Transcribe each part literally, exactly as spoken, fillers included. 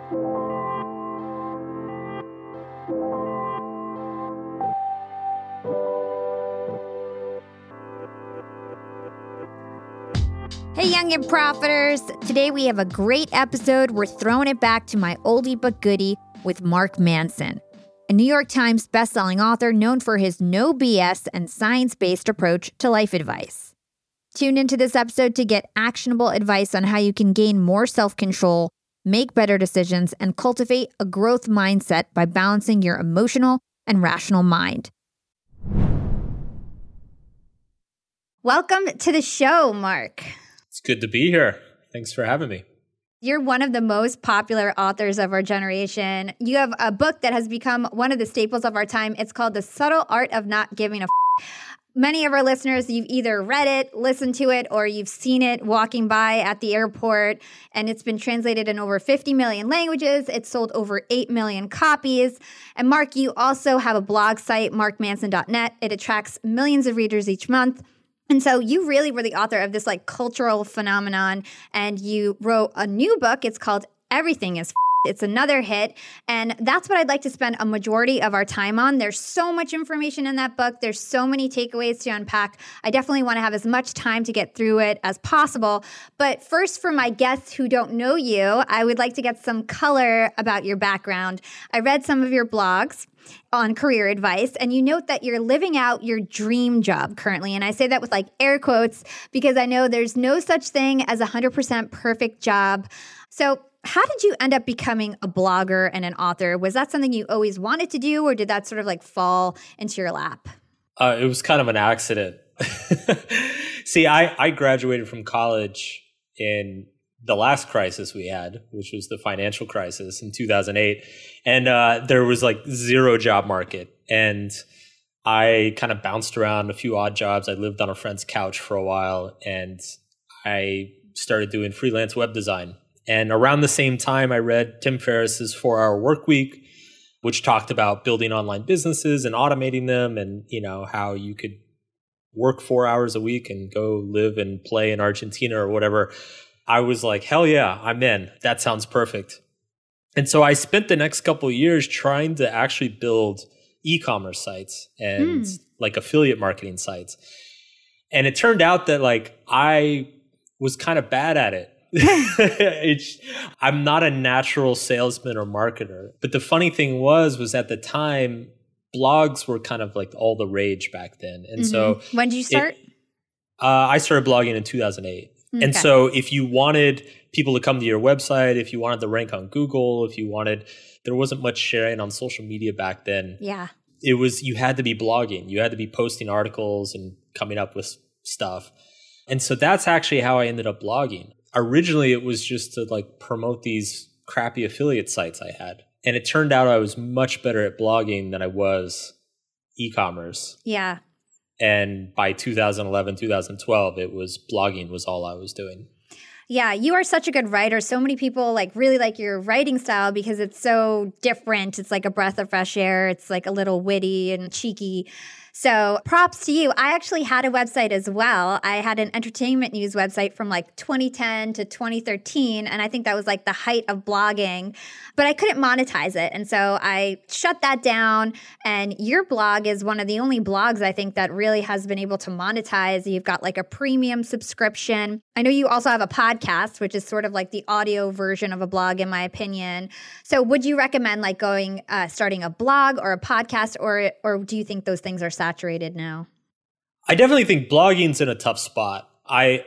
Hey, Young and Profiters. Today we have a great episode. We're throwing it back to my oldie but goodie with Mark Manson, a New York Times bestselling author known for his no B S and science-based approach to life advice. Tune into this episode to get actionable advice on how you can gain more self-control, make better decisions, and cultivate a growth mindset by balancing your emotional and rational mind. Welcome to the show, Mark. It's good to be here. Thanks for having me. You're one of the most popular authors of our generation. You have a book that has become one of the staples of our time. It's called The Subtle Art of Not Giving a F***. Many of our listeners, you've either read it, listened to it, or you've seen it walking by at the airport, and it's been translated in over fifty million languages. It's sold over eight million copies. And Mark, you also have a blog site, mark manson dot net. It attracts millions of readers each month. And so you really were the author of this like cultural phenomenon, and you wrote a new book. It's called Everything is F***. It's another hit, and that's what I'd like to spend a majority of our time on. There's so much information in that book. There's so many takeaways to unpack. I definitely want to have as much time to get through it as possible. But first, for my guests who don't know you, I would like to get some color about your background. I read some of your blogs on career advice, and you note that you're living out your dream job currently. And I say that with like air quotes because I know there's no such thing as a one hundred percent perfect job. So how did you end up becoming a blogger and an author? Was that something you always wanted to do, or did that sort of like fall into your lap? Uh, it was kind of an accident. See, I, I graduated from college in the last crisis we had, which was the financial crisis in two thousand eight. And uh, there was like zero job market. And I kind of bounced around a few odd jobs. I lived on a friend's couch for a while, and I started doing freelance web design. And around the same time, I read Tim Ferriss's four-Hour Workweek, which talked about building online businesses and automating them, and you know how you could work four hours a week and go live and play in Argentina or whatever. I was like, hell yeah, I'm in. That sounds perfect. And so I spent the next couple of years trying to actually build e-commerce sites and mm. like affiliate marketing sites. And it turned out that like I was kind of bad at it. it's, I'm not a natural salesman or marketer. But the funny thing was, was at the time, blogs were kind of like all the rage back then. And mm-hmm. so when did you start? It, uh, I started blogging in two thousand eight. Okay. And so if you wanted people to come to your website, if you wanted to rank on Google, if you wanted, there wasn't much sharing on social media back then. Yeah. It was, you had to be blogging. You had to be posting articles and coming up with stuff. And so that's actually how I ended up blogging. Originally, it was just to like promote these crappy affiliate sites I had. And it turned out I was much better at blogging than I was e-commerce. Yeah. And by two thousand eleven, two thousand twelve, it was blogging was all I was doing. Yeah, you are such a good writer. So many people like really like your writing style because it's so different. It's like a breath of fresh air. It's like a little witty and cheeky. So props to you. I actually had a website as well. I had an entertainment news website from like twenty ten to twenty thirteen. And I think that was like the height of blogging, but I couldn't monetize it. And so I shut that down. And your blog is one of the only blogs I think that really has been able to monetize. You've got like a premium subscription. I know you also have a podcast, which is sort of like the audio version of a blog, in my opinion. So would you recommend like going, uh, starting a blog or a podcast, or, or do you think those things are saturated now? I definitely think blogging's in a tough spot. I,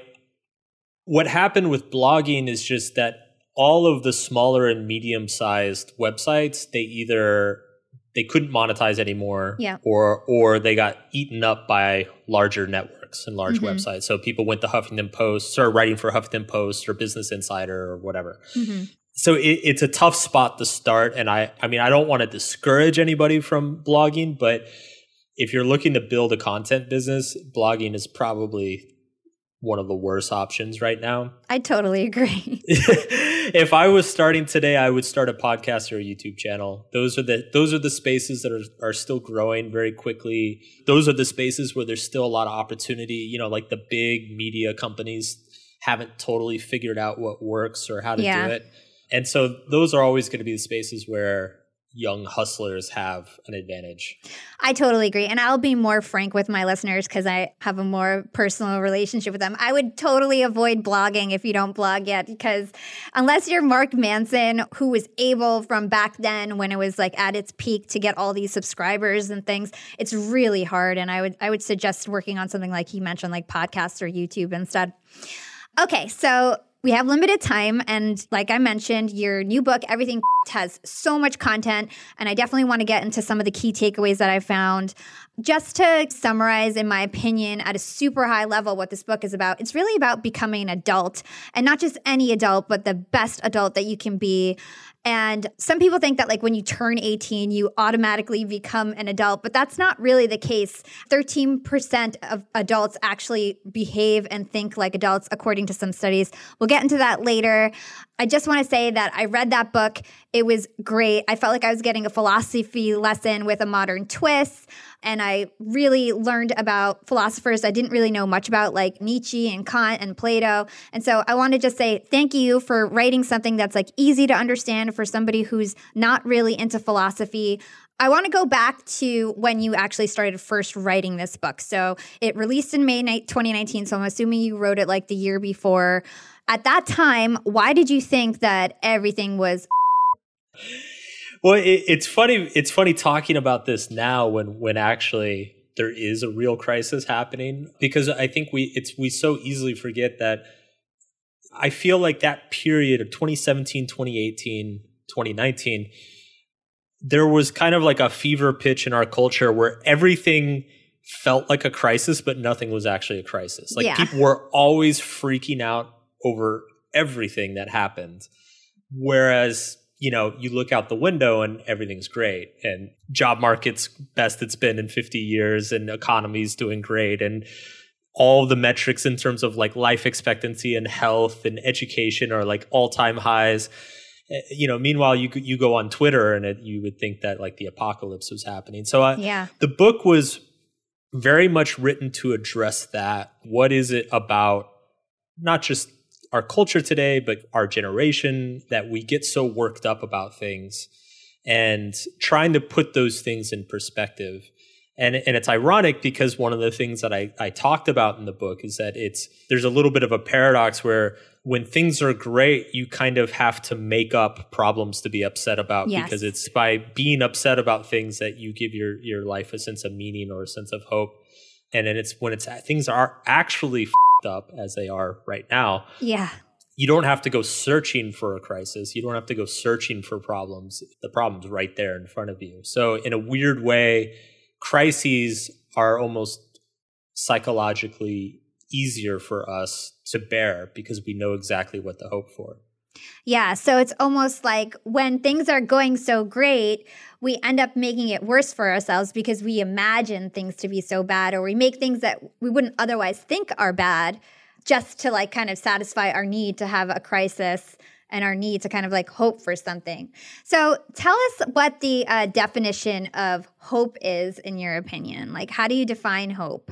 what happened with blogging is just that all of the smaller and medium-sized websites, they either they couldn't monetize anymore, yeah. or or they got eaten up by larger networks and large mm-hmm. websites. So people went to Huffington Post, started writing for Huffington Post or Business Insider or whatever. Mm-hmm. So it, it's a tough spot to start. And I, I mean, I don't want to discourage anybody from blogging, but if you're looking to build a content business, blogging is probably one of the worst options right now. I totally agree. If I was starting today, I would start a podcast or a YouTube channel. Those are the those are the spaces that are, are still growing very quickly. Those are the spaces where there's still a lot of opportunity. You know, like the big media companies haven't totally figured out what works or how to yeah. do it. And so those are always going to be the spaces where young hustlers have an advantage. I totally agree. And I'll be more frank with my listeners because I have a more personal relationship with them. I would totally avoid blogging if you don't blog yet, because unless you're Mark Manson, who was able from back then when it was like at its peak to get all these subscribers and things, it's really hard. And I would I would suggest working on something like he mentioned, like podcasts or YouTube instead. Okay, so we have limited time, and like I mentioned, your new book, Everything has so much content, and I definitely want to get into some of the key takeaways that I found. Just to summarize, in my opinion, at a super high level, what this book is about, it's really about becoming an adult, and not just any adult, but the best adult that you can be. And some people think that like when you turn eighteen, you automatically become an adult, but that's not really the case. thirteen percent of adults actually behave and think like adults, according to some studies. We'll get into that later. I just want to say that I read that book. It was great. I felt like I was getting a philosophy lesson with a modern twist. And I really learned about philosophers I didn't really know much about, like Nietzsche and Kant and Plato. And so I want to just say thank you for writing something that's like easy to understand for somebody who's not really into philosophy. I want to go back to when you actually started first writing this book. So it released in May twenty nineteen. So I'm assuming you wrote it like the year before. At that time, why did you think that everything was? Well, it, it's funny. It's funny talking about this now when when actually there is a real crisis happening, because I think we it's we so easily forget that. I feel like that period of twenty seventeen, twenty eighteen, twenty nineteen, there was kind of like a fever pitch in our culture where everything felt like a crisis, but nothing was actually a crisis. Like yeah. People were always freaking out over everything that happened, whereas you know, you look out the window and everything's great, and job market's best it's been in fifty years, and economy's doing great, and all the metrics in terms of like life expectancy and health and education are like all-time highs. You know, meanwhile, you you go on Twitter and it, you would think that like the apocalypse was happening. So uh, yeah. The book was very much written to address that. What is it about not just our culture today, but our generation, that we get so worked up about things, and trying to put those things in perspective. And, and it's ironic because one of the things that I, I talked about in the book is that it's there's a little bit of a paradox where when things are great, you kind of have to make up problems to be upset about, yes. because it's by being upset about things that you give your, your life a sense of meaning or a sense of hope. And then it's when it's things are actually up as they are right now. Yeah. You don't have to go searching for a crisis. You don't have to go searching for problems. The problem's right there in front of you. So in a weird way, crises are almost psychologically easier for us to bear because we know exactly what to hope for. Yeah, so it's almost like when things are going so great, we end up making it worse for ourselves because we imagine things to be so bad, or we make things that we wouldn't otherwise think are bad just to like kind of satisfy our need to have a crisis and our need to kind of like hope for something. So tell us what the uh, definition of hope is in your opinion. Like, how do you define hope?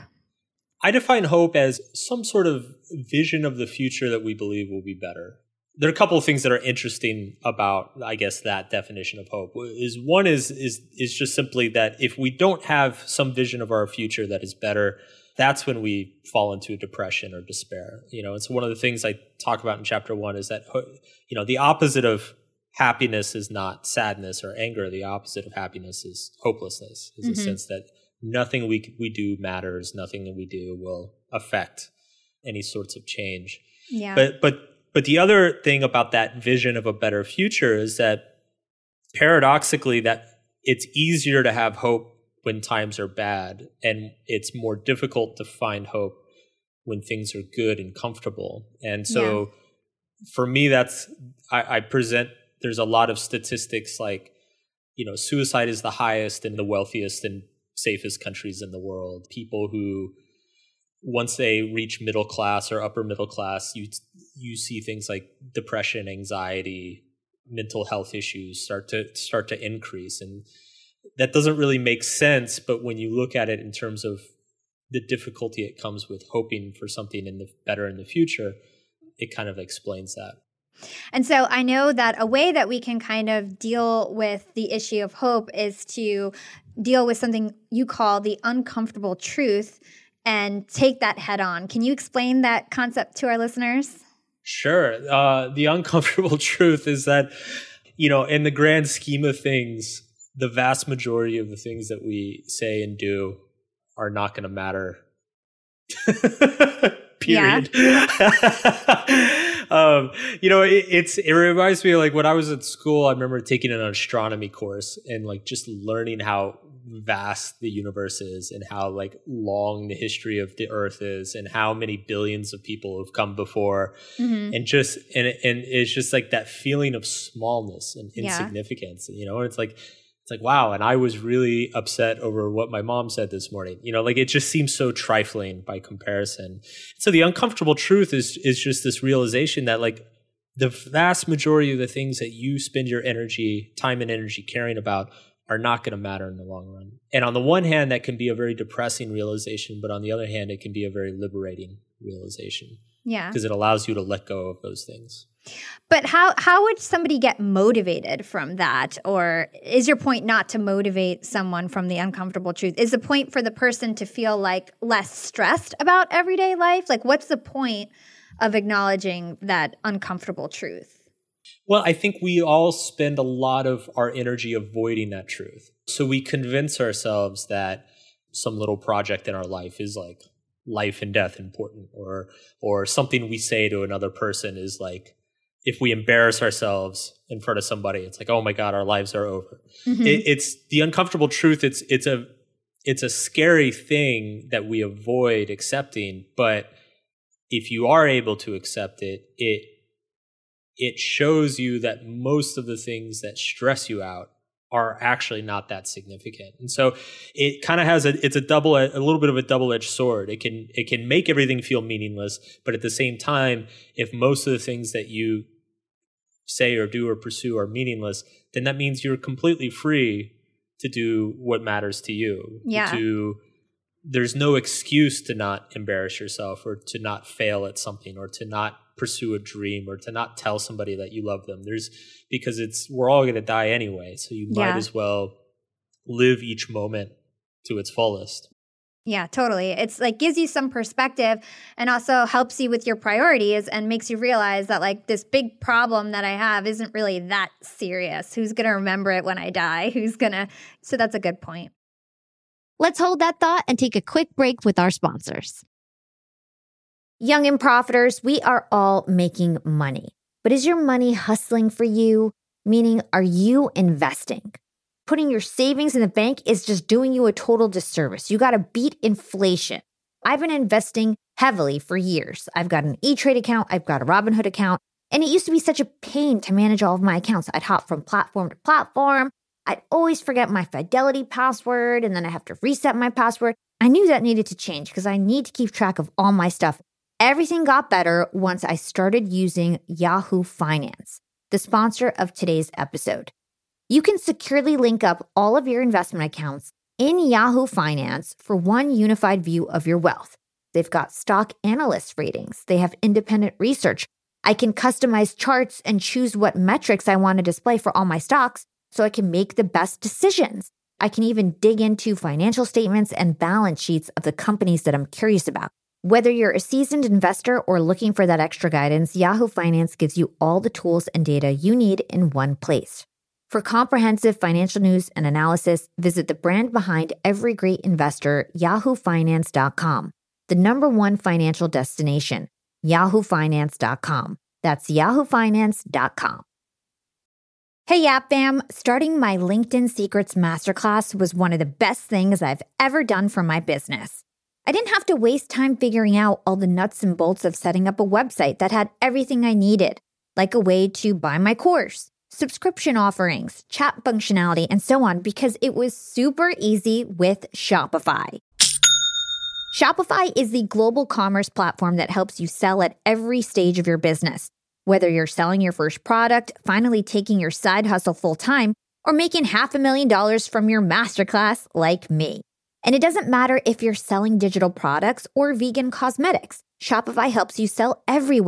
I define hope as some sort of vision of the future that we believe will be better. There are a couple of things that are interesting about, I guess, that definition of hope. Is one is is is just simply that if we don't have some vision of our future that is better, that's when we fall into depression or despair. You know, it's one of the things I talk about in chapter one is that, you know, the opposite of happiness is not sadness or anger. The opposite of happiness is hopelessness. Is mm-hmm. a sense that nothing we we do matters. Nothing that we do will affect any sorts of change. Yeah. But but. But the other thing about that vision of a better future is that paradoxically that it's easier to have hope when times are bad, and it's more difficult to find hope when things are good and comfortable. And so yeah. for me, that's, I, I present, there's a lot of statistics like, you know, suicide is the highest in the wealthiest and safest countries in the world. People who, once they reach middle class or upper middle class, you you see things like depression, anxiety, mental health issues start to start to increase, and that doesn't really make sense. But when you look at it in terms of the difficulty it comes with hoping for something in the better in the future, it kind of explains that. And so I know that a way that we can kind of deal with the issue of hope is to deal with something you call the uncomfortable truth and take that head on. Can you explain that concept to our listeners? Sure. Uh, the uncomfortable truth is that, you know, in the grand scheme of things, the vast majority of the things that we say and do are not going to matter. Period. um, you know, it, it's it reminds me of like when I was at school, I remember taking an astronomy course and like just learning how vast the universe is and how like long the history of the earth is and how many billions of people have come before. Mm-hmm. and just and and it's just like that feeling of smallness and insignificance. Yeah. You know, and it's like it's like, wow. And I was really upset over what my mom said this morning. You know, like it just seems so trifling by comparison. So the uncomfortable truth is is just this realization that like the vast majority of the things that you spend your energy, time and energy caring about are not going to matter in the long run. And on the one hand, that can be a very depressing realization, but on the other hand, it can be a very liberating realization. Yeah. Because it allows you to let go of those things. But how how would somebody get motivated from that? Or is your point not to motivate someone from the uncomfortable truth? Is the point for the person to feel like less stressed about everyday life? Like, what's the point of acknowledging that uncomfortable truth? Well, I think we all spend a lot of our energy avoiding that truth. So we convince ourselves that some little project in our life is like life and death important, or or something we say to another person is like, if we embarrass ourselves in front of somebody, it's like, oh my God, our lives are over. Mm-hmm. It, it's the uncomfortable truth. It's it's a it's a scary thing that we avoid accepting. But if you are able to accept it, it it shows you that most of the things that stress you out are actually not that significant. And so it kind of has a, it's a double, a little bit of a double-edged sword. It can, it can make everything feel meaningless, but at the same time, if most of the things that you say or do or pursue are meaningless, then that means you're completely free to do what matters to you. Yeah. To, there's no excuse to not embarrass yourself or to not fail at something or to not pursue a dream or to not tell somebody that you love them. There's, because it's, we're all going to die anyway. So you might yeah. as well live each moment to its fullest. Yeah, totally. It's like gives you some perspective and also helps you with your priorities and makes you realize that like this big problem that I have isn't really that serious. Who's going to remember it when I die? Who's going to, so that's a good point. Let's hold that thought and take a quick break with our sponsors. Young and Profiters, we are all making money. But is your money hustling for you? Meaning, are you investing? Putting your savings in the bank is just doing you a total disservice. You got to beat inflation. I've been investing heavily for years. I've got an E-Trade account. I've got a Robinhood account. And it used to be such a pain to manage all of my accounts. I'd hop from platform to platform. I'd always forget my Fidelity password, and then I have to reset my password. I knew that needed to change because I need to keep track of all my stuff. Everything got better once I started using Yahoo Finance, the sponsor of today's episode. You can securely link up all of your investment accounts in Yahoo Finance for one unified view of your wealth. They've got stock analyst ratings. They have independent research. I can customize charts and choose what metrics I want to display for all my stocks so I can make the best decisions. I can even dig into financial statements and balance sheets of the companies that I'm curious about. Whether you're a seasoned investor or looking for that extra guidance, Yahoo Finance gives you all the tools and data you need in one place. For comprehensive financial news and analysis, visit the brand behind every great investor, yahoo finance dot com, the number one financial destination, yahoo finance dot com. That's yahoo finance dot com. Hey, Yap Fam, starting my LinkedIn Secrets Masterclass was one of the best things I've ever done for my business. I didn't have to waste time figuring out all the nuts and bolts of setting up a website that had everything I needed, like a way to buy my course, subscription offerings, chat functionality, and so on, because it was super easy with Shopify. Shopify is the global commerce platform that helps you sell at every stage of your business. Whether you're selling your first product, finally taking your side hustle full-time, or making half a million dollars from your masterclass like me. And it doesn't matter if you're selling digital products or vegan cosmetics. Shopify helps you sell everywhere.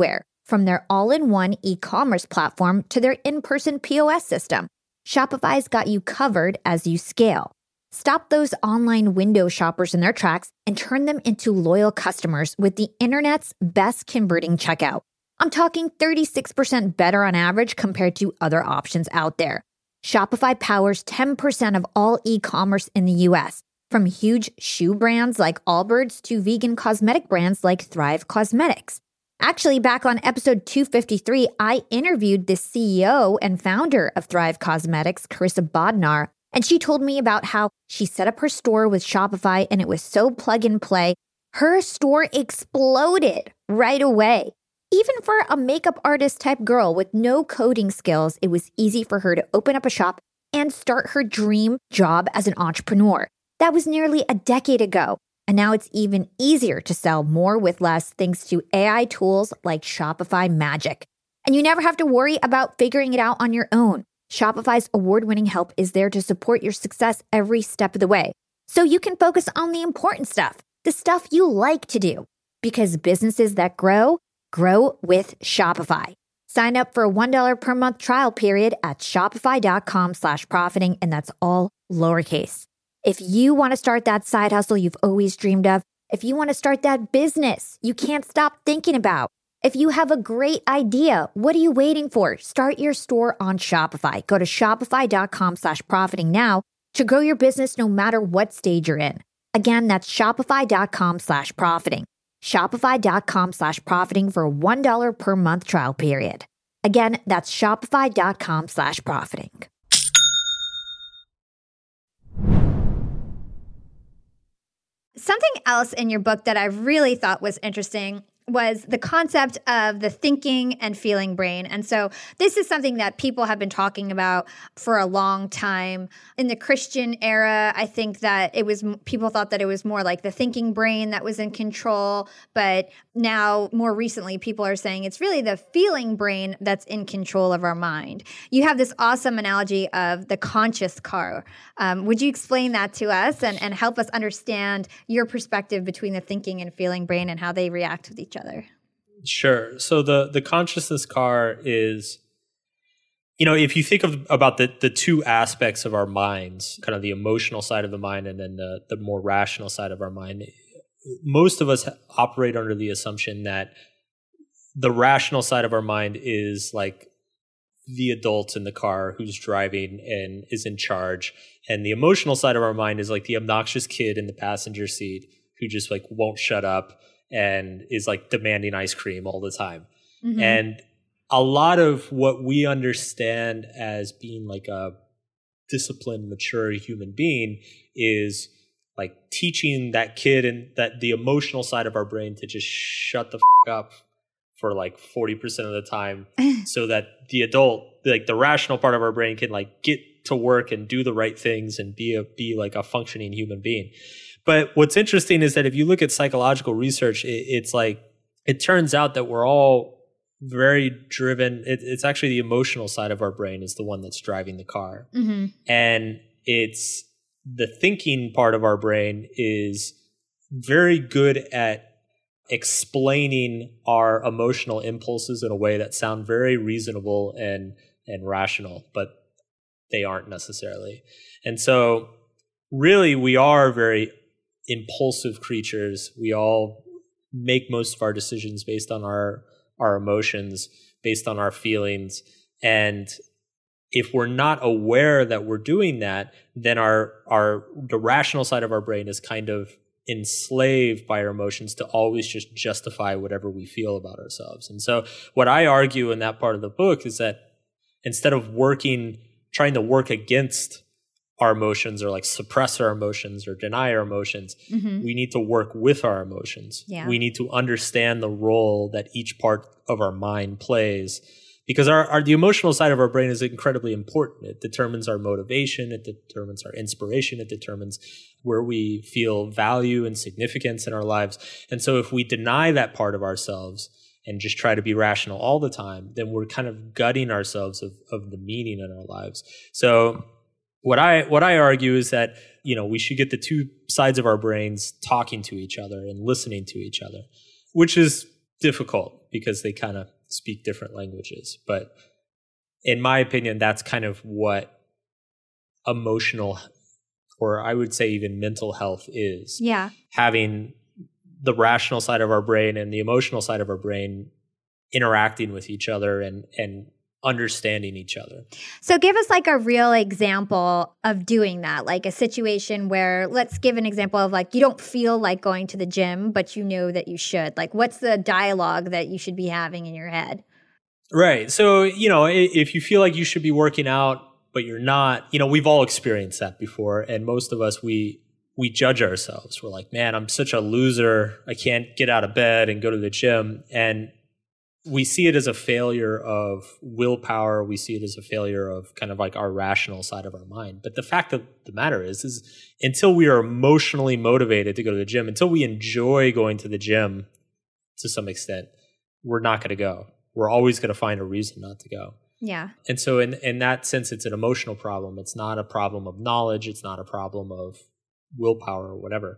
From their all-in-one e-commerce platform to their in-person P O S system, Shopify's got you covered as you scale. Stop those online window shoppers in their tracks and turn them into loyal customers with the internet's best converting checkout. I'm talking thirty-six percent better on average compared to other options out there. Shopify powers ten percent of all e-commerce in the U S, from huge shoe brands like Allbirds to vegan cosmetic brands like Thrive Cosmetics. Actually, back on episode two fifty-three, I interviewed the C E O and founder of Thrive Cosmetics, Carissa Bodnar, and she told me about how she set up her store with Shopify and it was so plug and play. Her store exploded right away. Even for a makeup artist type girl with no coding skills, it was easy for her to open up a shop and start her dream job as an entrepreneur. That was nearly a decade ago. And now it's even easier to sell more with less thanks to A I tools like Shopify Magic. And you never have to worry about figuring it out on your own. Shopify's award-winning help is there to support your success every step of the way. So you can focus on the important stuff, the stuff you like to do. Because businesses that grow, grow with Shopify. Sign up for a one dollar per month trial period at shopify.com slash profiting, and that's all lowercase. If you want to start that side hustle you've always dreamed of, if you want to start that business you can't stop thinking about, if you have a great idea, what are you waiting for? Start your store on Shopify. Go to shopify.com slash profiting now to grow your business no matter what stage you're in. Again, that's shopify.com slash profiting. Shopify.com slash profiting for a one dollar per month trial period. Again, that's shopify.com slash profiting. Something else in your book that I really thought was interesting was the concept of the thinking and feeling brain. And so this is something that people have been talking about for a long time. In the Christian era, I think that it was, people thought that it was more like the thinking brain that was in control. But now, more recently, people are saying it's really the feeling brain that's in control of our mind. You have this awesome analogy of the conscious car. Um, would you explain that to us and, and help us understand your perspective between the thinking and feeling brain and how they react with each other? Sure. So the the consciousness car is, you know, if you think of about the the two aspects of our minds, kind of the emotional side of the mind and then the the more rational side of our mind, most of us operate under the assumption that the rational side of our mind is like the adult in the car who's driving and is in charge, and the emotional side of our mind is like the obnoxious kid in the passenger seat who just like won't shut up and is like demanding ice cream all the time. Mm-hmm. And a lot of what we understand as being like a disciplined, mature human being is like teaching that kid and that the emotional side of our brain to just shut the f- up for like forty percent of the time so that the adult, like the rational part of our brain can like get to work and do the right things and be a, be like a functioning human being. But what's interesting is that if you look at psychological research, it, it's like, it turns out that we're all very driven. It, it's actually the emotional side of our brain is the one that's driving the car. Mm-hmm. And it's the thinking part of our brain is very good at explaining our emotional impulses in a way that sound very reasonable and, and rational, but they aren't necessarily. And so really we are very impulsive creatures. We all make most of our decisions based on our our emotions, based on our feelings. And if we're not aware that we're doing that, then our our the rational side of our brain is kind of enslaved by our emotions to always just justify whatever we feel about ourselves. And so what I argue in that part of the book is that instead of working, trying to work against our emotions or like suppress our emotions or deny our emotions, mm-hmm. we need to work with our emotions. Yeah. We need to understand the role that each part of our mind plays, because our, our the emotional side of our brain is incredibly important. It determines our motivation, it determines our inspiration, it determines where we feel value and significance in our lives. And so if we deny that part of ourselves and just try to be rational all the time, then we're kind of gutting ourselves of, of the meaning in our lives. So What I what I argue is that, you know, we should get the two sides of our brains talking to each other and listening to each other, which is difficult because they kind of speak different languages. But in my opinion, that's kind of what emotional, or I would say even mental health is. Yeah. Having the rational side of our brain and the emotional side of our brain interacting with each other and, and understanding each other. So give us like a real example of doing that, like a situation where, let's give an example of like, you don't feel like going to the gym, but you know that you should. Like, what's the dialogue that you should be having in your head? Right. So, you know, if you feel like you should be working out, but you're not, you know, we've all experienced that before. And most of us, we, we judge ourselves. We're like, man, I'm such a loser. I can't get out of bed and go to the gym. And we see it as a failure of willpower. We see it as a failure of kind of like our rational side of our mind. But the fact of the matter is, is until we are emotionally motivated to go to the gym, until we enjoy going to the gym to some extent, we're not going to go. We're always going to find a reason not to go. Yeah. And so in, in that sense, it's an emotional problem. It's not a problem of knowledge. It's not a problem of willpower or whatever.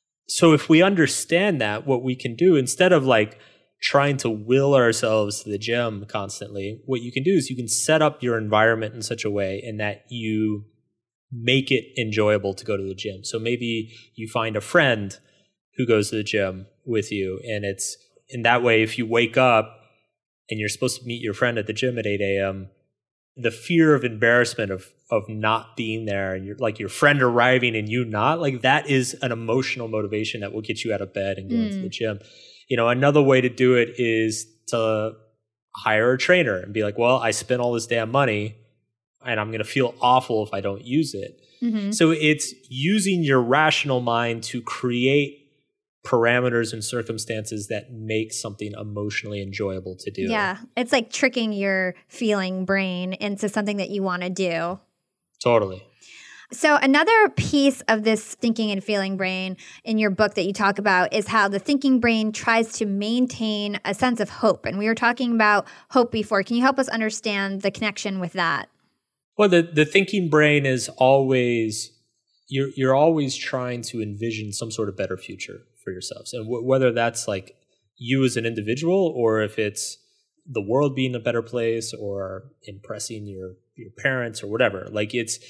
So if we understand that, what we can do, instead of like trying to will ourselves to the gym constantly, what you can do is you can set up your environment in such a way in that you make it enjoyable to go to the gym. So maybe you find a friend who goes to the gym with you, and it's in that way, if you wake up and you're supposed to meet your friend at the gym at eight a.m., the fear of embarrassment of of not being there and you're like your friend arriving and you not, like that is an emotional motivation that will get you out of bed and go mm. into the gym. You know, another way to do it is to hire a trainer and be like, well, I spent all this damn money and I'm going to feel awful if I don't use it. Mm-hmm. So it's using your rational mind to create parameters and circumstances that make something emotionally enjoyable to do. Yeah. It's like tricking your feeling brain into something that you want to do. Totally. So another piece of this thinking and feeling brain in your book that you talk about is how the thinking brain tries to maintain a sense of hope. And we were talking about hope before. Can you help us understand the connection with that? Well, the, the thinking brain is always, you're, you're always trying to envision some sort of better future for yourselves. And w- whether that's like you as an individual, or if it's the world being a better place, or impressing your, your parents or whatever, like it's,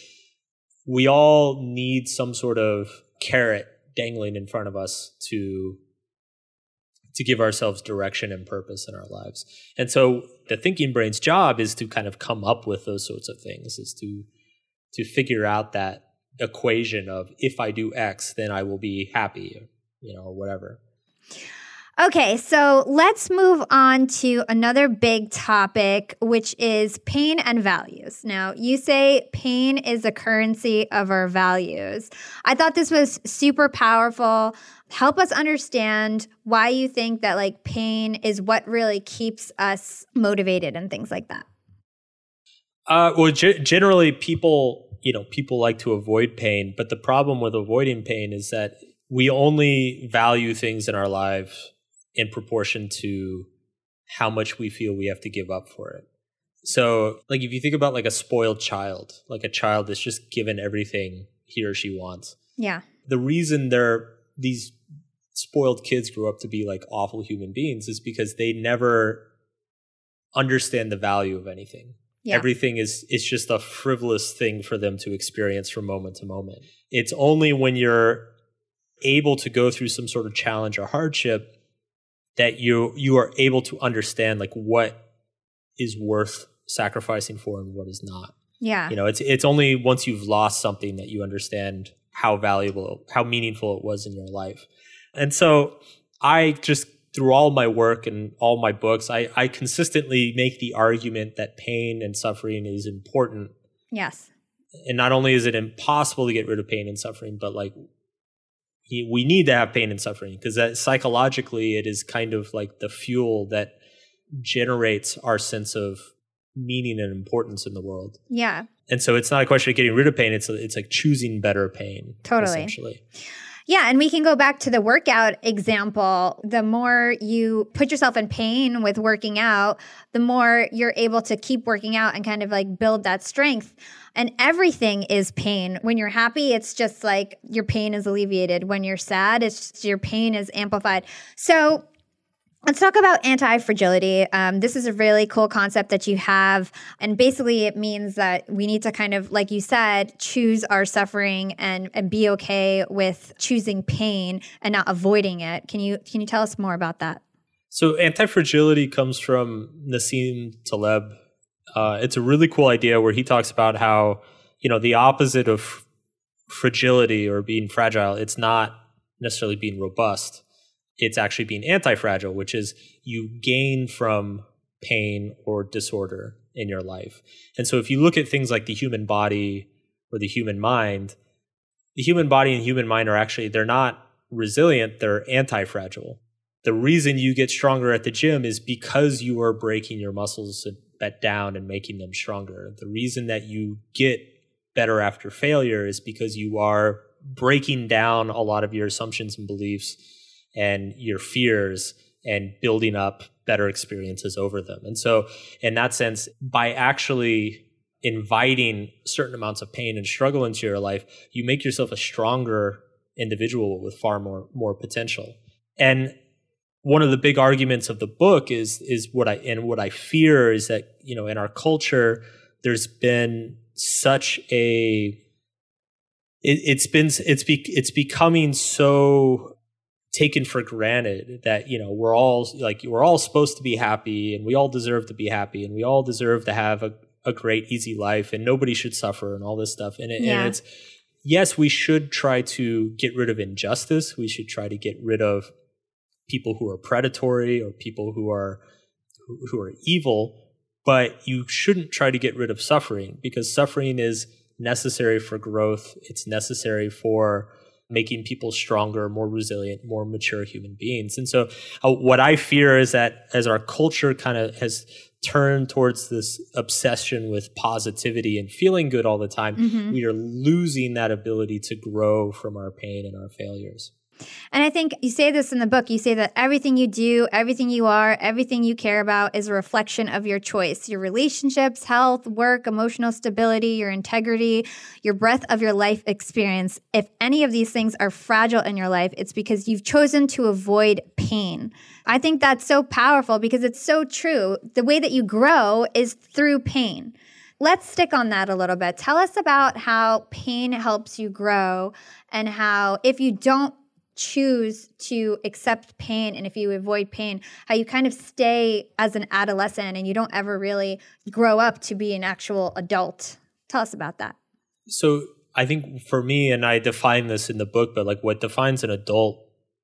we all need some sort of carrot dangling in front of us to, to give ourselves direction and purpose in our lives. And so the thinking brain's job is to kind of come up with those sorts of things, is to, to figure out that equation of if I do X, then I will be happy, you know, or whatever. Okay, so let's move on to another big topic, which is pain and values. Now, you say pain is a currency of our values. I thought this was super powerful. Help us understand why you think that like pain is what really keeps us motivated and things like that. Uh, well, g- generally people, you know, people like to avoid pain, but the problem with avoiding pain is that we only value things in our lives in proportion to how much we feel we have to give up for it. So like if you think about like a spoiled child, like a child that's just given everything he or she wants. Yeah. The reason they're these spoiled kids grew up to be like awful human beings is because they never understand the value of anything. Yeah. Everything is is just a frivolous thing for them to experience from moment to moment. It's only when you're able to go through some sort of challenge or hardship that you you are able to understand like what is worth sacrificing for and what is not. Yeah. You know, it's it's only once you've lost something that you understand how valuable, how meaningful it was in your life. And so I just, through all my work and all my books, I, I consistently make the argument that pain and suffering is important. Yes. And not only is it impossible to get rid of pain and suffering, but like we need to have pain and suffering because that psychologically it is kind of like the fuel that generates our sense of meaning and importance in the world. Yeah. And so it's not a question of getting rid of pain. It's it's like choosing better pain. Totally. Essentially. Yeah. And we can go back to the workout example. The more you put yourself in pain with working out, the more you're able to keep working out and kind of like build that strength. And everything is pain. When you're happy, it's just like your pain is alleviated. When you're sad, it's just your pain is amplified. So Let's talk about anti-fragility. Um, this is a really cool concept that you have. And basically it means that we need to kind of, like you said, choose our suffering and, and be okay with choosing pain and not avoiding it. Can you can you tell us more about that? So anti-fragility comes from Nassim Taleb. Uh, it's a really cool idea where he talks about how, you know, the opposite of fragility or being fragile, it's not necessarily being robust. It's actually being anti-fragile, which is you gain from pain or disorder in your life. And so if you look at things like the human body or the human mind, the human body and human mind are actually, they're not resilient, they're anti-fragile. The reason you get stronger at the gym is because you are breaking your muscles down and making them stronger. The reason that you get better after failure is because you are breaking down a lot of your assumptions and beliefs and your fears and building up better experiences over them. And so in that sense, by actually inviting certain amounts of pain and struggle into your life, you make yourself a stronger individual with far more, more potential. And one of the big arguments of the book is, is what I, and what I fear is that, you know, in our culture, there's been such a, it, it's been, it's be, it's becoming so taken for granted that, you know, we're all like, we're all supposed to be happy and we all deserve to be happy and we all deserve to have a, a great, easy life and nobody should suffer and all this stuff. And, it, yeah. and it's, yes, we should try to get rid of injustice. We should try to get rid of people who are predatory or people who are, who are evil, but you shouldn't try to get rid of suffering because suffering is necessary for growth. It's necessary for making people stronger, more resilient, more mature human beings. And so uh, what I fear is that as our culture kind of has turned towards this obsession with positivity and feeling good all the time, mm-hmm. we are losing that ability to grow from our pain and our failures. And I think you say this in the book. You say that everything you do, everything you are, everything you care about is a reflection of your choice. Your relationships, health, work, emotional stability, your integrity, your breadth of your life experience. If any of these things are fragile in your life, it's because you've chosen to avoid pain. I think that's so powerful because it's so true. The way that you grow is through pain. Let's stick on that a little bit. Tell us about how pain helps you grow and how if you don't choose to accept pain and if you avoid pain, how you kind of stay as an adolescent and you don't ever really grow up to be an actual adult. Tell us about that. So I think for me, and I define this in the book, but like what defines an adult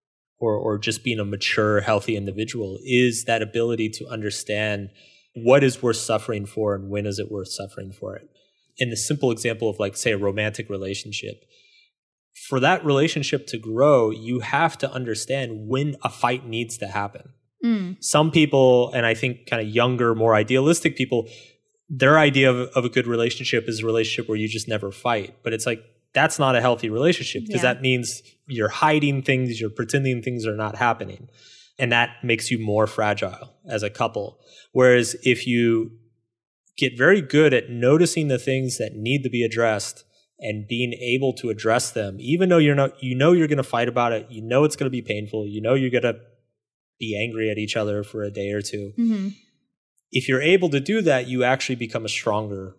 or or just being a mature, healthy individual is that ability to understand what is worth suffering for and when is it worth suffering for it. In the simple example of like, say, a romantic relationship, for that relationship to grow, you have to understand when a fight needs to happen. Mm. Some people, and I think kind of younger, more idealistic people, their idea of, of a good relationship is a relationship where you just never fight. But it's like, that's not a healthy relationship because yeah. that means you're hiding things, you're pretending things are not happening. And that makes you more fragile as a couple. Whereas if you get very good at noticing the things that need to be addressed and being able to address them, even though you're not, you know, you're going to fight about it. You know, it's going to be painful. You know, you're going to be angry at each other for a day or two. Mm-hmm. If you're able to do that, you actually become a stronger.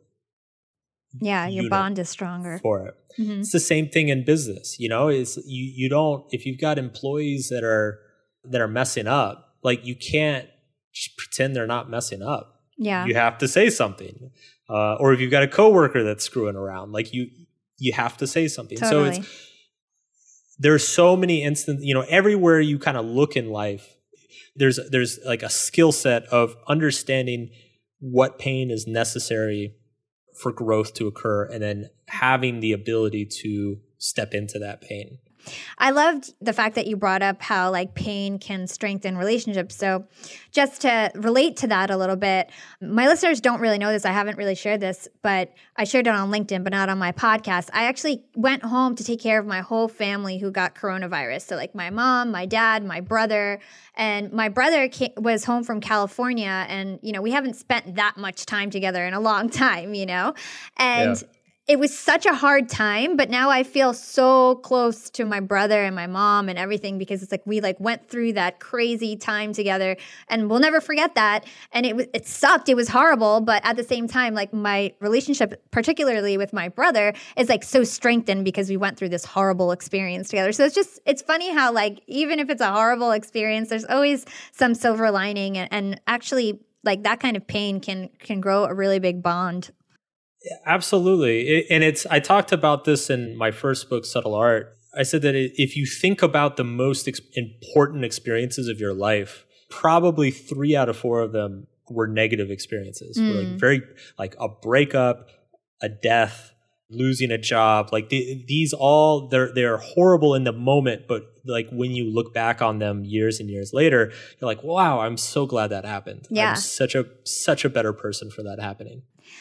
Yeah. Your bond is stronger for it. Mm-hmm. It's the same thing in business. You know, it's you, you don't, if you've got employees that are, that are messing up, like you can't just pretend they're not messing up. Yeah. You have to say something. Uh, or if you've got a coworker that's screwing around, like you, you have to say something. Totally. So it's, there's so many instances, you know, everywhere you kind of look in life, there's, there's like a skill set of understanding what pain is necessary for growth to occur and then having the ability to step into that pain. I loved the fact that you brought up how like pain can strengthen relationships. So just to relate to that a little bit, my listeners don't really know this. I haven't really shared this, but I shared it on LinkedIn, but not on my podcast. I actually went home to take care of my whole family who got coronavirus. So like my mom, my dad, my brother, and my brother came, was home from California. And, you know, we haven't spent that much time together in a long time, you know, and yeah. it was such a hard time, but now I feel so close to my brother and my mom and everything because it's like we like went through that crazy time together and we'll never forget that. And it was it sucked. It was horrible, but at the same time, like my relationship, particularly with my brother, is like so strengthened because we went through this horrible experience together. So it's just it's funny how like even if it's a horrible experience, there's always some silver lining, and, and actually like that kind of pain can can grow a really big bond. Absolutely. It, and it's, I talked about this in my first book, Subtle Art. I said that if you think about the most ex- important experiences of your life, probably three out of four of them were negative experiences. Mm. Like very, like a breakup, a death, losing a job. Like the, these all, they're, they're horrible in the moment, but like when you look back on them years and years later, you're like, wow, I'm so glad that happened. Yeah. I'm such a, such a better person for that happening.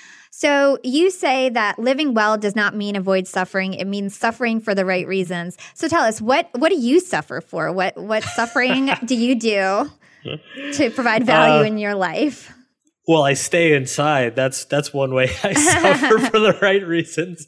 So you say that living well does not mean avoid suffering. It means suffering for the right reasons. So tell us, what what do you suffer for? What what suffering do you do to provide value uh, in your life? Well, I stay inside. That's that's one way I suffer for the right reasons.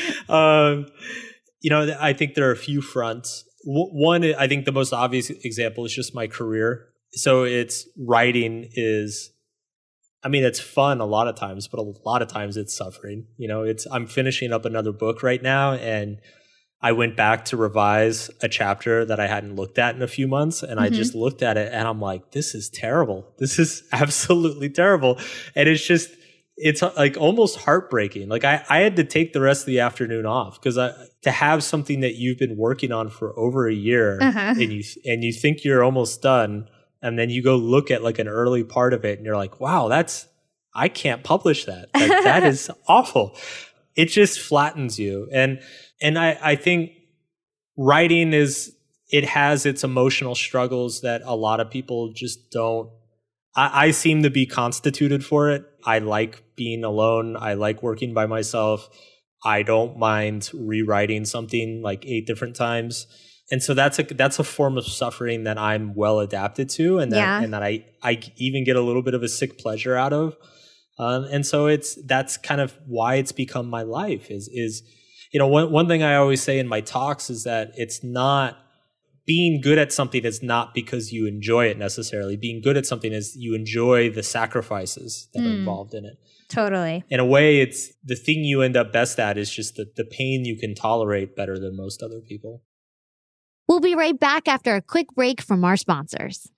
Um, you know, I think there are a few fronts. W- one, I think the most obvious example is just my career. So it's writing is... I mean, it's fun a lot of times, but a lot of times it's suffering. You know, it's I'm finishing up another book right now, and I went back to revise a chapter that I hadn't looked at in a few months, and mm-hmm. I just looked at it, and I'm like, this is terrible. This is absolutely terrible. And it's just, it's like almost heartbreaking. Like I, I had to take the rest of the afternoon off because I to have something that you've been working on for over a year, uh-huh. and you and you think you're almost done. And then you go look at like an early part of it and you're like, wow, that's, I can't publish that. Like, that is awful. It just flattens you. And, and I, I think writing is, it has its emotional struggles that a lot of people just don't, I, I seem to be constituted for it. I like being alone. I like working by myself. I don't mind rewriting something like eight different times. And so that's a that's a form of suffering that I'm well adapted to, and that yeah. and that I, I even get a little bit of a sick pleasure out of. Um, and so it's that's kind of why it's become my life. Is is you know one one thing I always say in my talks is that it's not being good at something is not because you enjoy it necessarily. Being good at something is you enjoy the sacrifices that mm. are involved in it. Totally. In a way, it's the thing you end up best at is just the the pain you can tolerate better than most other people. We'll be right back after a quick break from our sponsors.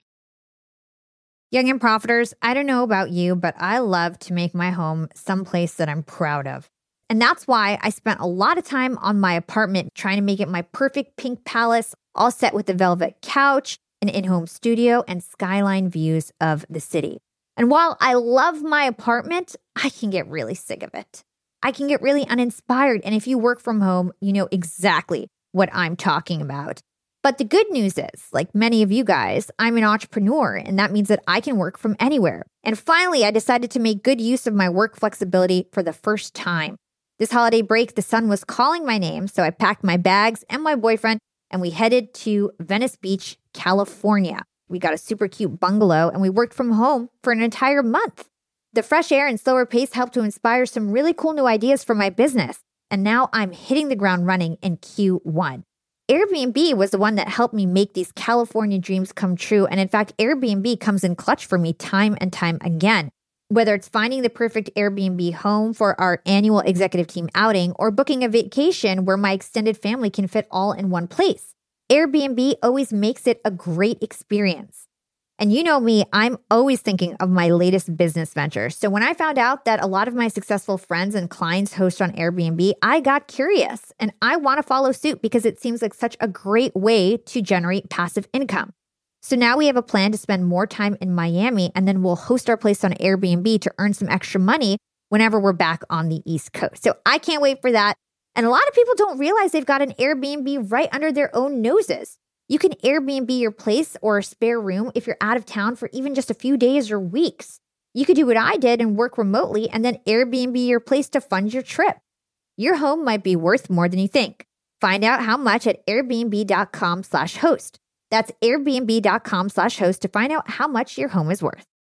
Young and Profiters, I don't know about you, but I love to make my home someplace that I'm proud of. And that's why I spent a lot of time on my apartment trying to make it my perfect pink palace, all set with a velvet couch, an in-home studio, and skyline views of the city. And while I love my apartment, I can get really sick of it. I can get really uninspired. And if you work from home, you know exactly what I'm talking about. But the good news is, like many of you guys, I'm an entrepreneur, and that means that I can work from anywhere. And finally, I decided to make good use of my work flexibility for the first time. This holiday break, the sun was calling my name, so I packed my bags and my boyfriend, and we headed to Venice Beach, California. We got a super cute bungalow, and we worked from home for an entire month. The fresh air and slower pace helped to inspire some really cool new ideas for my business, and now I'm hitting the ground running in Q one. Airbnb was the one that helped me make these California dreams come true. And in fact, Airbnb comes in clutch for me time and time again. Whether it's finding the perfect Airbnb home for our annual executive team outing or booking a vacation where my extended family can fit all in one place, Airbnb always makes it a great experience. And you know me, I'm always thinking of my latest business venture. So when I found out that a lot of my successful friends and clients host on Airbnb, I got curious and I want to follow suit because it seems like such a great way to generate passive income. So now we have a plan to spend more time in Miami, and then we'll host our place on Airbnb to earn some extra money whenever we're back on the East Coast. So I can't wait for that. And a lot of people don't realize they've got an Airbnb right under their own noses. You can Airbnb your place or a spare room if you're out of town for even just a few days or weeks. You could do what I did and work remotely and then Airbnb your place to fund your trip. Your home might be worth more than you think. Find out how much at airbnb.com slash host. That's airbnb.com slash host to find out how much your home is worth.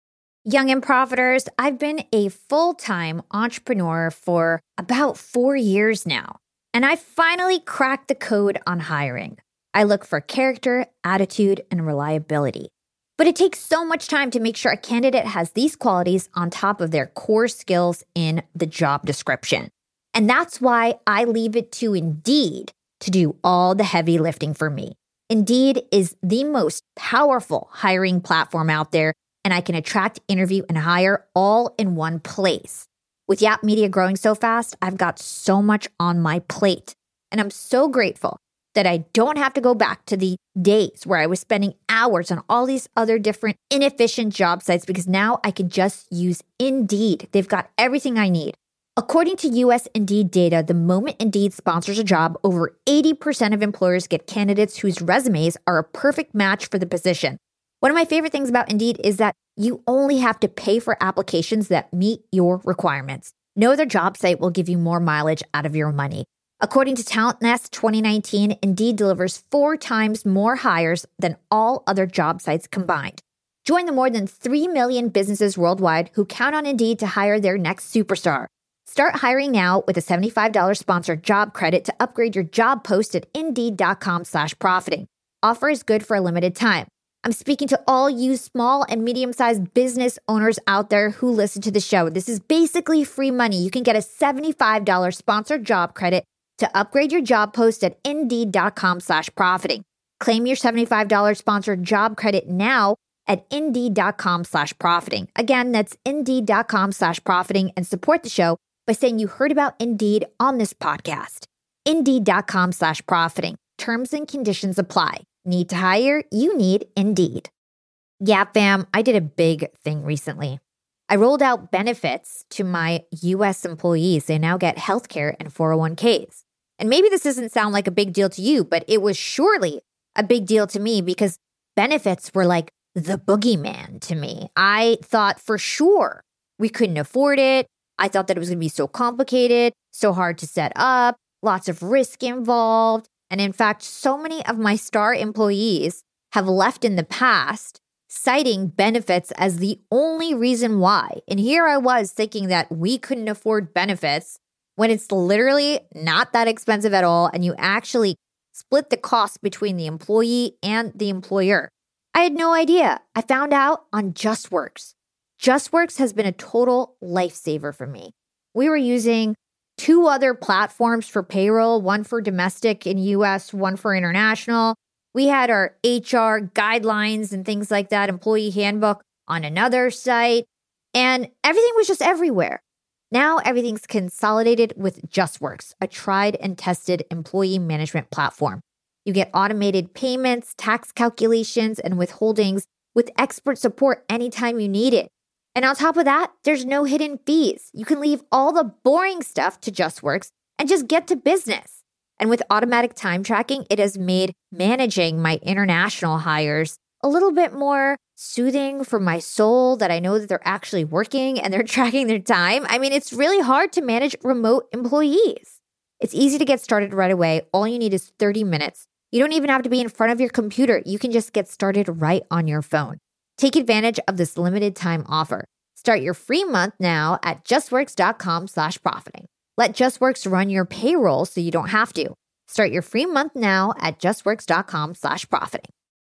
Young and Profiters, I've been a full-time entrepreneur for about four years now, and I finally cracked the code on hiring. I look for character, attitude, and reliability. But it takes so much time to make sure a candidate has these qualities on top of their core skills in the job description. And that's why I leave it to Indeed to do all the heavy lifting for me. Indeed is the most powerful hiring platform out there, and I can attract, interview, and hire all in one place. With Yap Media growing so fast, I've got so much on my plate. And I'm so grateful that I don't have to go back to the days where I was spending hours on all these other different inefficient job sites, because now I can just use Indeed. They've got everything I need. According to U S Indeed data, the moment Indeed sponsors a job, over eighty percent of employers get candidates whose resumes are a perfect match for the position. One of my favorite things about Indeed is that you only have to pay for applications that meet your requirements. No other job site will give you more mileage out of your money. According to Talent Nest twenty nineteen, Indeed delivers four times more hires than all other job sites combined. Join the more than three million businesses worldwide who count on Indeed to hire their next superstar. Start hiring now with a seventy-five dollars sponsored job credit to upgrade your job post at Indeed.com slash profiting. Offer is good for a limited time. I'm speaking to all you small and medium-sized business owners out there who listen to the show. This is basically free money. You can get a seventy-five dollars sponsored job credit to upgrade your job post at Indeed.com slash profiting. Claim your seventy-five dollars sponsored job credit now at Indeed.com slash profiting. Again, that's Indeed.com slash profiting, and support the show by saying you heard about Indeed on this podcast. Indeed.com slash profiting. Terms and conditions apply. Need to hire? You need Indeed. Yeah, fam, I did a big thing recently. I rolled out benefits to my U S employees. They now get healthcare and four oh one k's. And maybe this doesn't sound like a big deal to you, but it was surely a big deal to me, because benefits were like the boogeyman to me. I thought for sure we couldn't afford it. I thought that it was going to be so complicated, so hard to set up, lots of risk involved. And in fact, so many of my star employees have left in the past, citing benefits as the only reason why. And here I was thinking that we couldn't afford benefits when it's literally not that expensive at all, and you actually split the cost between the employee and the employer. I had no idea. I found out on JustWorks. JustWorks has been a total lifesaver for me. We were using two other platforms for payroll, one for domestic in U S, one for international. We had our H R guidelines and things like that, employee handbook on another site, and everything was just everywhere. Now everything's consolidated with JustWorks, a tried and tested employee management platform. You get automated payments, tax calculations, and withholdings with expert support anytime you need it. And on top of that, there's no hidden fees. You can leave all the boring stuff to JustWorks and just get to business. And with automatic time tracking, it has made managing my international hires a little bit more soothing for my soul, that I know that they're actually working and they're tracking their time. I mean, it's really hard to manage remote employees. It's easy to get started right away. All you need is thirty minutes. You don't even have to be in front of your computer. You can just get started right on your phone. Take advantage of this limited time offer. Start your free month now at justworks.com slash profiting. Let JustWorks run your payroll so you don't have to. Start your free month now at justworks.com slash profiting.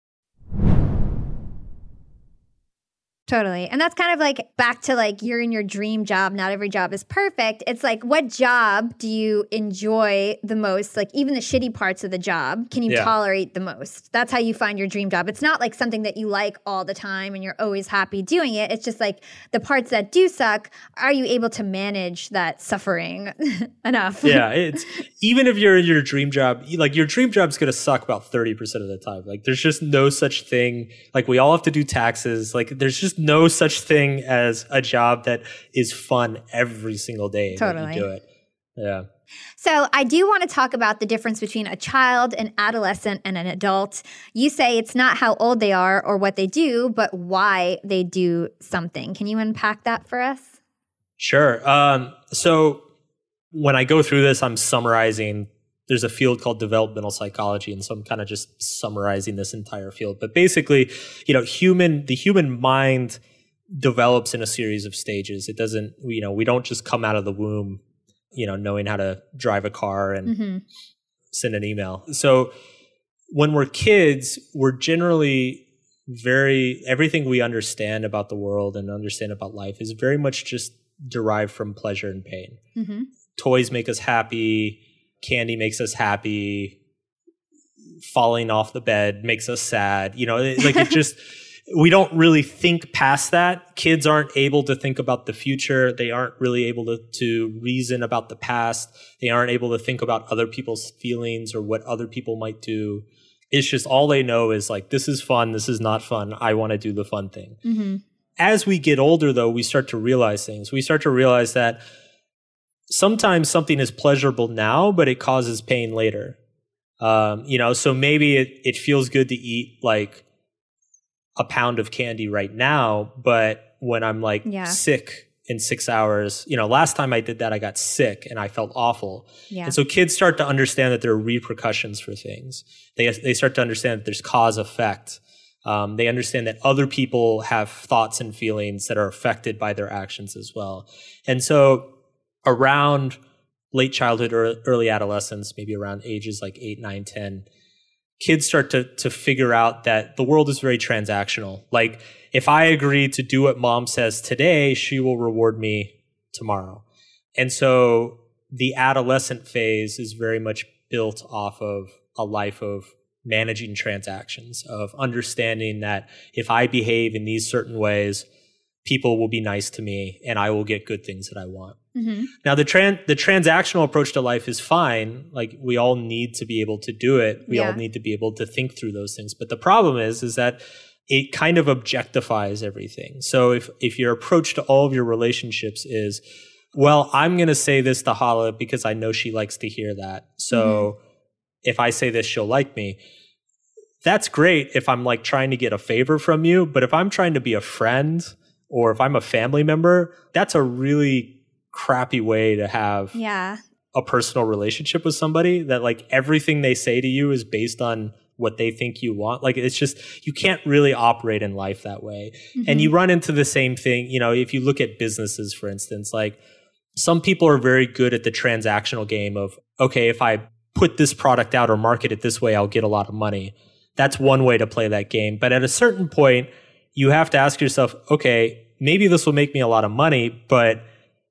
Totally. And that's kind of like back to like you're in your dream job. Not every job is perfect. It's like, what job do you enjoy the most? Like even the shitty parts of the job, can you yeah. tolerate the most? That's how you find your dream job. It's not like something that you like all the time and you're always happy doing it. It's just like the parts that do suck, are you able to manage that suffering enough? Yeah. It's even if you're in your dream job, like your dream job's going to suck about thirty percent of the time. Like there's just no such thing. Like we all have to do taxes. Like there's just no such thing as a job that is fun every single day totally. that you do it. Yeah. So I do want to talk about the difference between a child, an adolescent, and an adult. You say it's not how old they are or what they do, but why they do something. Can you unpack that for us? Sure. Um, so when I go through this, I'm summarizing. There's a field called developmental psychology, and so I'm kind of just summarizing this entire field. But basically, you know, human the human mind develops in a series of stages. It doesn't, you know, we don't just come out of the womb, you know, knowing how to drive a car and mm-hmm. send an email. So when we're kids, we're generally very, everything we understand about the world and understand about life is very much just derived from pleasure and pain. Mm-hmm. Toys make us happy. Candy makes us happy. Falling off the bed makes us sad. You know, like it just, we don't really think past that. Kids aren't able to think about the future. They aren't really able to, to reason about the past. They aren't able to think about other people's feelings or what other people might do. It's just all they know is like, this is fun. This is not fun. I want to do the fun thing. Mm-hmm. As we get older, though, we start to realize things. We start to realize that sometimes something is pleasurable now, but it causes pain later. Um, you know, so maybe it, it feels good to eat like a pound of candy right now, but when I'm like yeah. sick in six hours, you know, last time I did that, I got sick and I felt awful. Yeah. And so kids start to understand that there are repercussions for things. They they start to understand that there's cause effect. Um, they understand that other people have thoughts and feelings that are affected by their actions as well. And so around late childhood or early adolescence, maybe around ages like eight, nine, ten, kids start to to figure out that the world is very transactional. Like if I agree to do what mom says today, she will reward me tomorrow. And so the adolescent phase is very much built off of a life of managing transactions, of understanding that if I behave in these certain ways, people will be nice to me and I will get good things that I want. Mm-hmm. Now, the tran- the transactional approach to life is fine. Like we all need to be able to do it. We yeah. all need to be able to think through those things. But the problem is, is that it kind of objectifies everything. So if, if your approach to all of your relationships is, well, I'm going to say this to Hala because I know she likes to hear that. So mm-hmm. if I say this, she'll like me. That's great if I'm like trying to get a favor from you. But if I'm trying to be a friend or if I'm a family member, that's a really crappy way to have yeah. a personal relationship with somebody, that like everything they say to you is based on what they think you want. Like it's just, you can't really operate in life that way. Mm-hmm. And you run into the same thing, you know, if you look at businesses, for instance, like some people are very good at the transactional game of, okay, if I put this product out or market it this way, I'll get a lot of money. That's one way to play that game. But at a certain point, you have to ask yourself, okay, maybe this will make me a lot of money, but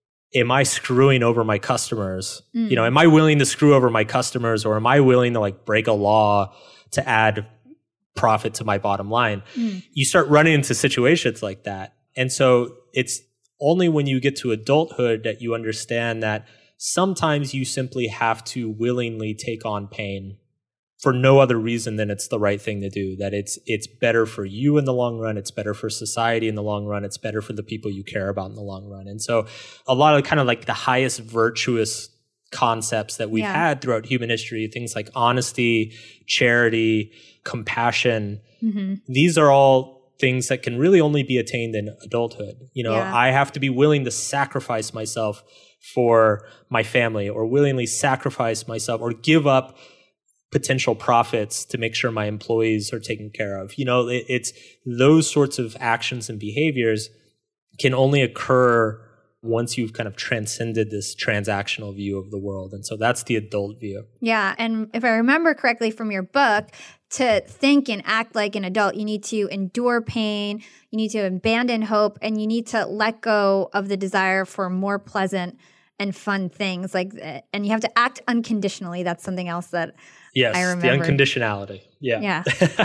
am I screwing over my customers? Mm. You know, am I willing to screw over my customers, or am I willing to like break a law to add profit to my bottom line? Mm. You start running into situations like that. And so it's only when you get to adulthood that you understand that sometimes you simply have to willingly take on pain for no other reason than it's the right thing to do, that it's it's better for you in the long run, it's better for society in the long run, it's better for the people you care about in the long run. And so a lot of kind of like the highest virtuous concepts that we've yeah. had throughout human history, things like honesty, charity, compassion, mm-hmm. these are all things that can really only be attained in adulthood. You know, yeah. I have to be willing to sacrifice myself for my family, or willingly sacrifice myself or give up potential profits to make sure my employees are taken care of. You know, it, it's those sorts of actions and behaviors can only occur once you've kind of transcended this transactional view of the world. And so that's the adult view. Yeah. And if I remember correctly from your book, to think and act like an adult, you need to endure pain, you need to abandon hope, and you need to let go of the desire for more pleasant and fun things. Like, and you have to act unconditionally. That's something else that Yes, I remember. The unconditionality. Yeah. Yeah.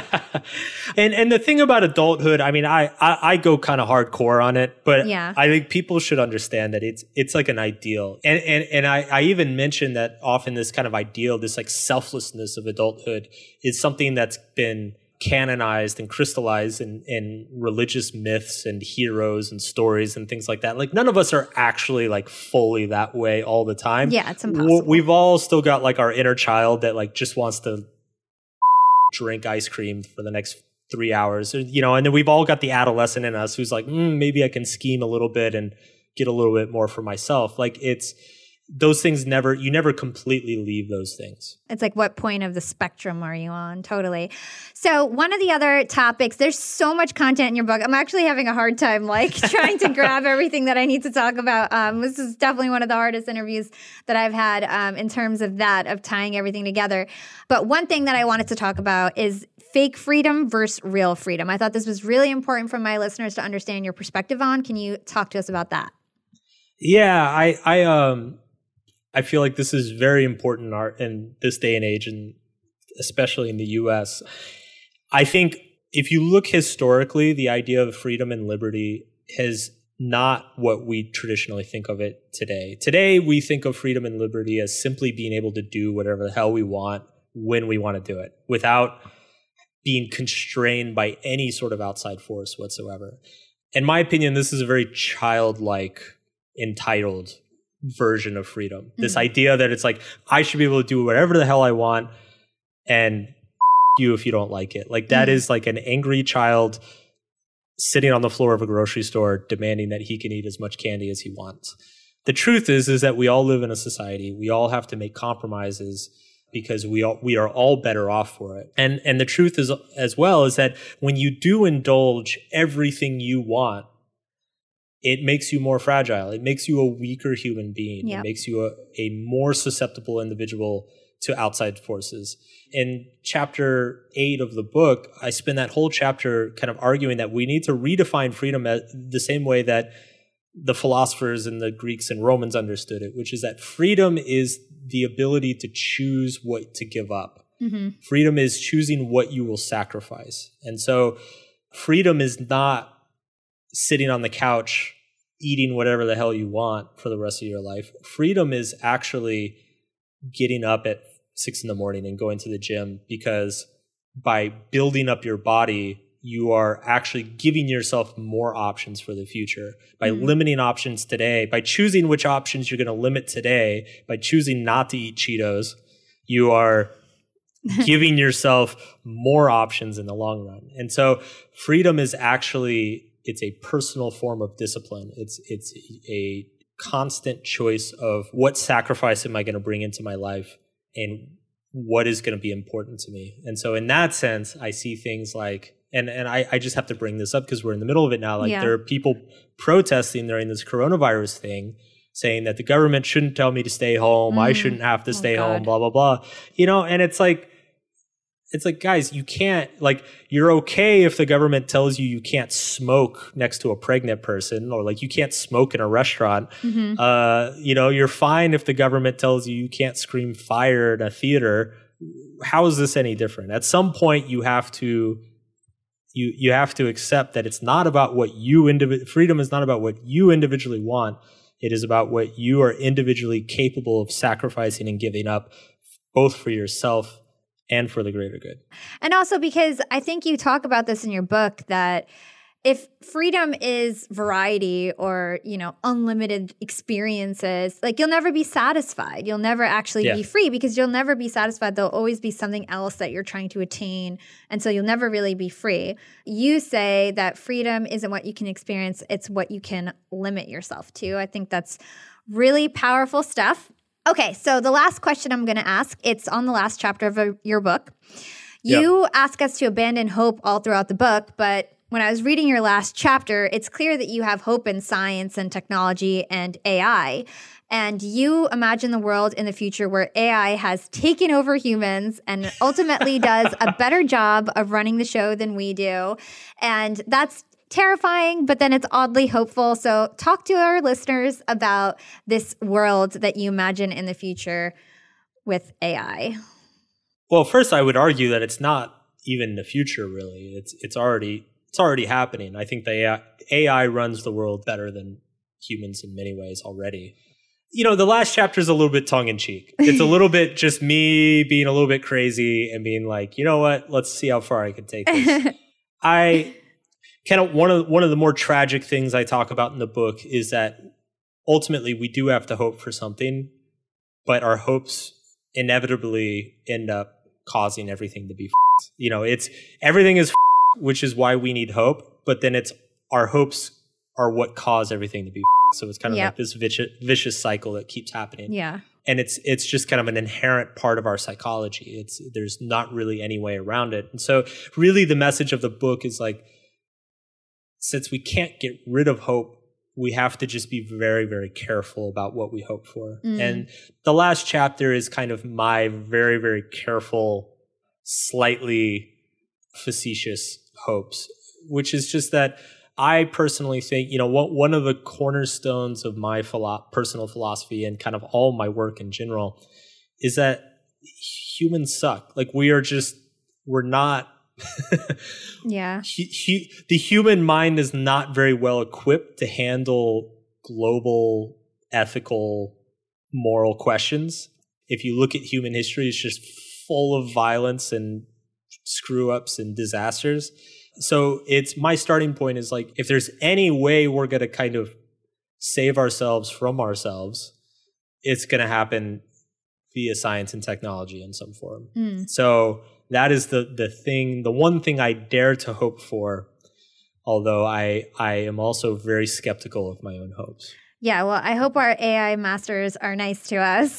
and and the thing about adulthood, I mean, I I, I go kind of hardcore on it, but yeah. I think people should understand that it's it's like an ideal. And and and I, I even mentioned that often this kind of ideal, this like selflessness of adulthood is something that's been canonized and crystallized in, in religious myths and heroes and stories and things like that. Like none of us are actually like fully that way all the time. Yeah, it's impossible. We've all still got like our inner child that like just wants to drink ice cream for the next three hours, you know, and then we've all got the adolescent in us who's like, mm, maybe I can scheme a little bit and get a little bit more for myself. Like it's, those things never, you never completely leave those things. It's like, what point of the spectrum are you on? Totally. So one of the other topics, there's so much content in your book. I'm actually having a hard time like trying to grab everything that I need to talk about. Um, this is definitely one of the hardest interviews that I've had um, in terms of that, of tying everything together. But one thing that I wanted to talk about is fake freedom versus real freedom. I thought this was really important for my listeners to understand your perspective on. Can you talk to us about that? Yeah, I, I, um, I feel like this is very important in, our, in this day and age, and especially in the U S. I think if you look historically, the idea of freedom and liberty is not what we traditionally think of it today. Today, we think of freedom and liberty as simply being able to do whatever the hell we want when we want to do it without being constrained by any sort of outside force whatsoever. In my opinion, this is a very childlike, entitled version of freedom. Mm-hmm. This idea that it's like, I should be able to do whatever the hell I want and f- you if you don't like it. Like that mm-hmm. is like an angry child sitting on the floor of a grocery store demanding that he can eat as much candy as he wants. The truth is, is that we all live in a society. We all have to make compromises because we all, we are all better off for it. And, and the truth is as well is that when you do indulge everything you want, it makes you more fragile. It makes you a weaker human being. Yep. It makes you a, a more susceptible individual to outside forces. In chapter eight of the book, I spend that whole chapter kind of arguing that we need to redefine freedom as the same way that the philosophers and the Greeks and Romans understood it, which is that freedom is the ability to choose what to give up. Mm-hmm. Freedom is choosing what you will sacrifice. And so freedom is not sitting on the couch, eating whatever the hell you want for the rest of your life. Freedom is actually getting up at six in the morning and going to the gym, because by building up your body, you are actually giving yourself more options for the future. By mm-hmm. limiting options today, by choosing which options you're going to limit today, by choosing not to eat Cheetos, you are giving yourself more options in the long run. And so freedom is actually, it's a personal form of discipline. It's it's a constant choice of what sacrifice am I going to bring into my life and what is going to be important to me. And so in that sense, I see things like, and, and I, I just have to bring this up because we're in the middle of it now. Like yeah. there are people protesting during this coronavirus thing saying that the government shouldn't tell me to stay home. Mm. I shouldn't have to stay oh, home, blah, blah, blah. You know, and it's like, It's like, guys, you can't, like, you're okay if the government tells you you can't smoke next to a pregnant person, or like you can't smoke in a restaurant. Mm-hmm. Uh, you know, you're fine if the government tells you you can't scream fire in a theater. How is this any different? At some point, you have to, you you have to accept that it's not about what you, indiv- freedom is not about what you individually want. It is about what you are individually capable of sacrificing and giving up, both for yourself and for the greater good. And also because I think you talk about this in your book, that if freedom is variety or, you know, unlimited experiences, like you'll never be satisfied. You'll never actually yeah. be free because you'll never be satisfied. There'll always be something else that you're trying to attain. And so you'll never really be free. You say that freedom isn't what you can experience. It's what you can limit yourself to. I think that's really powerful stuff. Okay, so the last question I'm going to ask, it's on the last chapter of your book. You yep. ask us to abandon hope all throughout the book, but when I was reading your last chapter, it's clear that you have hope in science and technology and A I. And you imagine the world in the future where A I has taken over humans and ultimately does a better job of running the show than we do. And that's terrifying, but then it's oddly hopeful. So talk to our listeners about this world that you imagine in the future with A I. Well, first I would argue that it's not even the future really. It's it's already it's already happening. I think the A I, A I runs the world better than humans in many ways already. You know, the last chapter is a little bit tongue-in-cheek. It's a little bit just me being a little bit crazy and being like, you know what, let's see how far I can take this. I kind of one of one of the more tragic things I talk about in the book is that ultimately we do have to hope for something, but our hopes inevitably end up causing everything to be f***ed. You know, it's everything is f***ed, which is why we need hope, but then it's our hopes are what cause everything to be f***ed. So it's kind of Yep. like this vicious, vicious cycle that keeps happening. Yeah. And it's it's just kind of an inherent part of our psychology. It's there's not really any way around it. And so really the message of the book is like, since we can't get rid of hope, we have to just be very, very careful about what we hope for. Mm. And the last chapter is kind of my very, very careful, slightly facetious hopes, which is just that I personally think, you know, what, one of the cornerstones of my philo- personal philosophy and kind of all my work in general is that humans suck. Like we are just, we're not, Yeah. he, he, the human mind is not very well equipped to handle global, ethical, moral questions. If you look at human history, it's just full of violence and screw ups and disasters. So it's my starting point is like, if there's any way we're going to kind of save ourselves from ourselves, it's going to happen via science and technology in some form. Mm. So that is the the thing, the one thing I dare to hope for, although I I am also very skeptical of my own hopes. Yeah, well, I hope our A I masters are nice to us.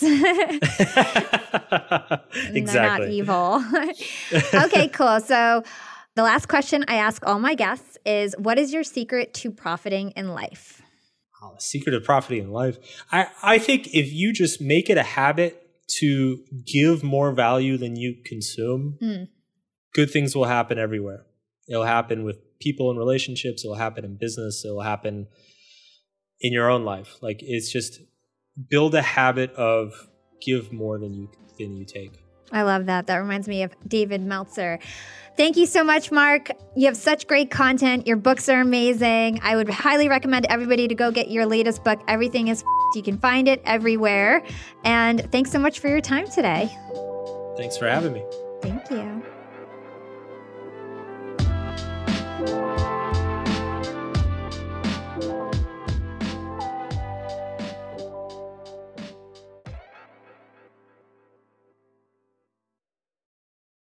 Exactly. They're not evil. Okay, cool. So the last question I ask all my guests is, what is your secret to profiting in life? Oh, the secret of profiting in life. I, I think if you just make it a habit to give more value than you consume, Mm. good things will happen everywhere. It'll happen with people and relationships. It'll happen in business. It'll happen in your own life. Like it's just build a habit of give more than you than you take. I love that. That reminds me of David Meltzer. Thank you so much, Mark. You have such great content. Your books are amazing. I would highly recommend everybody to go get your latest book, Everything is F***ed. You can find it everywhere. And thanks so much for your time today. Thanks for having me. Thank you.